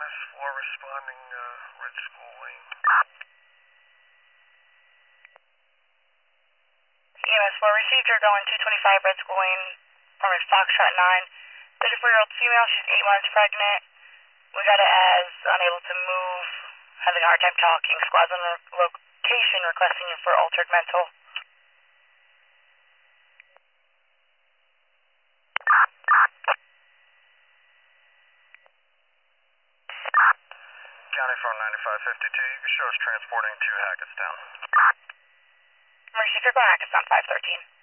4 responding, Red School Lane. EMS 4 received, you're going 225 Red School Lane, from a Foxtrot 9. 34-year-old female, she's 8 months pregnant. We got it as unable to move, having a hard time talking. Squad's on location requesting you for altered mental. County phone 9552, you can show us transporting to Hackettstown. Mercy, you're going Hackettstown 513.